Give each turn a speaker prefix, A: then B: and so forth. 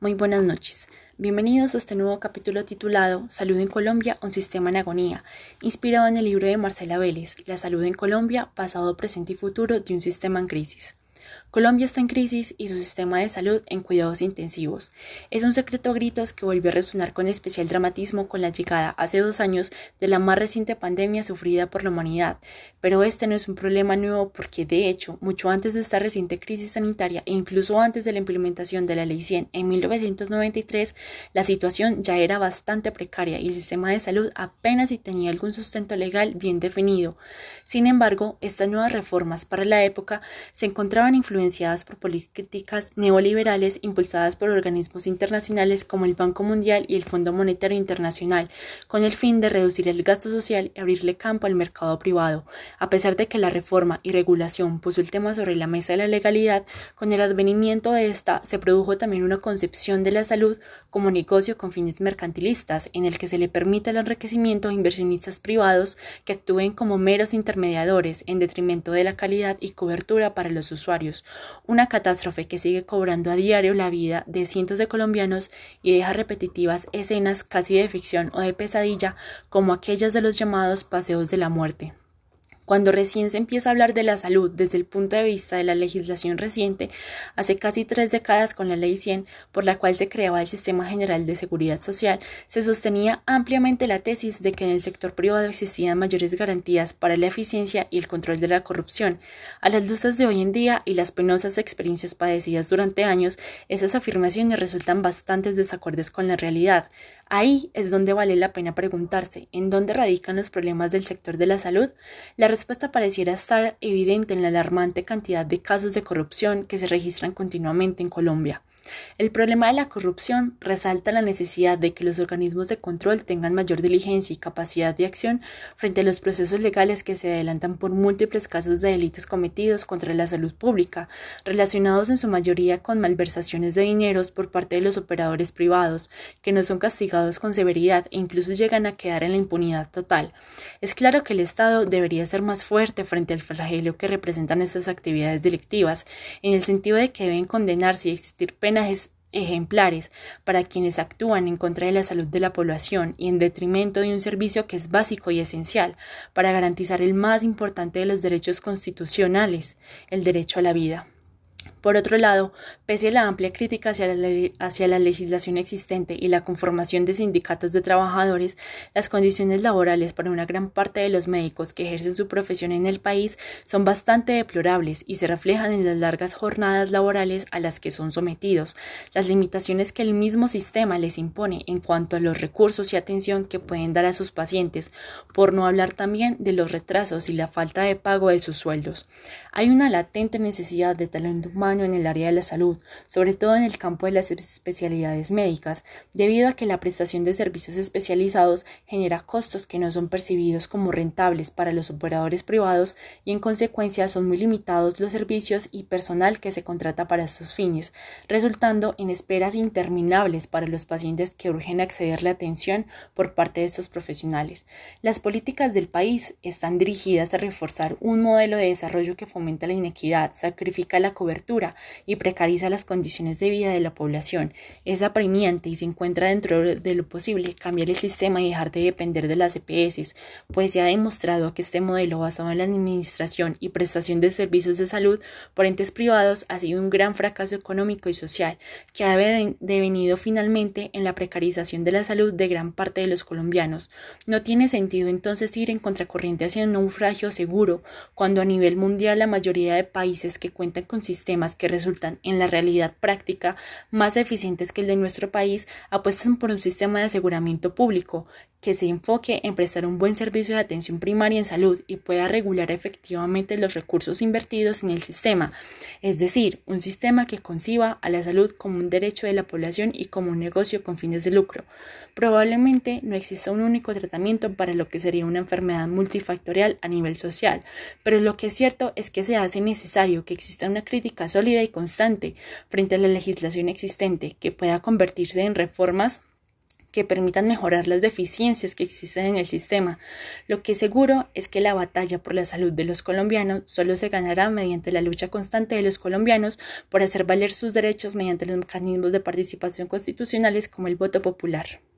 A: Muy buenas noches. Bienvenidos a este nuevo capítulo titulado Salud en Colombia, un sistema en agonía, inspirado en el libro de Marcela Vélez, La salud en Colombia, pasado, presente y futuro de un sistema en crisis. Colombia está en crisis y su sistema de salud en cuidados intensivos. Es un secreto a gritos que volvió a resonar con especial dramatismo con la llegada hace 2 años de la más reciente pandemia sufrida por la humanidad. Pero este no es un problema nuevo porque, de hecho, mucho antes de esta reciente crisis sanitaria e incluso antes de la implementación de la Ley 100 en 1993, la situación ya era bastante precaria y el sistema de salud apenas si tenía algún sustento legal bien definido. Sin embargo, estas nuevas reformas para la época se encontraban influenciadas por políticas neoliberales impulsadas por organismos internacionales como el Banco Mundial y el Fondo Monetario Internacional, con el fin de reducir el gasto social y abrirle campo al mercado privado. A pesar de que la reforma y regulación puso el tema sobre la mesa de la legalidad, con el advenimiento de esta se produjo también una concepción de la salud como negocio con fines mercantilistas, en el que se le permite el enriquecimiento a inversionistas privados que actúen como meros intermediadores en detrimento de la calidad y cobertura para los usuarios. Una catástrofe que sigue cobrando a diario la vida de cientos de colombianos y deja repetitivas escenas casi de ficción o de pesadilla como aquellas de los llamados paseos de la muerte. Cuando recién se empieza a hablar de la salud desde el punto de vista de la legislación reciente, hace casi 3 décadas con la Ley 100, por la cual se creaba el Sistema General de Seguridad Social, se sostenía ampliamente la tesis de que en el sector privado existían mayores garantías para la eficiencia y el control de la corrupción. A las luces de hoy en día y las penosas experiencias padecidas durante años, esas afirmaciones resultan bastante desacordes con la realidad. Ahí es donde vale la pena preguntarse, ¿en dónde radican los problemas del sector de la salud? La respuesta pareciera estar evidente en la alarmante cantidad de casos de corrupción que se registran continuamente en Colombia. El problema de la corrupción resalta la necesidad de que los organismos de control tengan mayor diligencia y capacidad de acción frente a los procesos legales que se adelantan por múltiples casos de delitos cometidos contra la salud pública, relacionados en su mayoría con malversaciones de dineros por parte de los operadores privados, que no son castigados con severidad e incluso llegan a quedar en la impunidad total. Es claro que el Estado debería ser más fuerte frente al flagelo que representan estas actividades delictivas, en el sentido de que deben condenarse y existir penas ejemplares para quienes actúan en contra de la salud de la población y en detrimento de un servicio que es básico y esencial para garantizar el más importante de los derechos constitucionales, el derecho a la vida. Por otro lado, pese a la amplia crítica hacia la legislación existente y la conformación de sindicatos de trabajadores, las condiciones laborales para una gran parte de los médicos que ejercen su profesión en el país son bastante deplorables y se reflejan en las largas jornadas laborales a las que son sometidos, las limitaciones que el mismo sistema les impone en cuanto a los recursos y atención que pueden dar a sus pacientes, por no hablar también de los retrasos y la falta de pago de sus sueldos. Hay una latente necesidad de talento humano en el área de la salud, sobre todo en el campo de las especialidades médicas, debido a que la prestación de servicios especializados genera costos que no son percibidos como rentables para los operadores privados y en consecuencia son muy limitados los servicios y personal que se contrata para estos fines, resultando en esperas interminables para los pacientes que urgen acceder a la atención por parte de estos profesionales. Las políticas del país están dirigidas a reforzar un modelo de desarrollo que fomenta la inequidad, sacrifica la cobertura y precariza las condiciones de vida de la población. Es apremiante y se encuentra dentro de lo posible cambiar el sistema y dejar de depender de las EPS, pues se ha demostrado que este modelo basado en la administración y prestación de servicios de salud por entes privados ha sido un gran fracaso económico y social, que ha devenido finalmente en la precarización de la salud de gran parte de los colombianos. No tiene sentido entonces ir en contracorriente hacia un naufragio seguro, cuando a nivel mundial la mayoría de países que cuentan con sistemas que resultan en la realidad práctica más eficientes que el de nuestro país apuestan por un sistema de aseguramiento público que se enfoque en prestar un buen servicio de atención primaria en salud y pueda regular efectivamente los recursos invertidos en el sistema, es decir, un sistema que conciba a la salud como un derecho de la población y como un negocio con fines de lucro. Probablemente no exista un único tratamiento para lo que sería una enfermedad multifactorial a nivel social, pero lo que es cierto es que se hace necesario que exista una crítica sólida y constante frente a la legislación existente que pueda convertirse en reformas que permitan mejorar las deficiencias que existen en el sistema. Lo que es seguro es que la batalla por la salud de los colombianos solo se ganará mediante la lucha constante de los colombianos por hacer valer sus derechos mediante los mecanismos de participación constitucionales como el voto popular.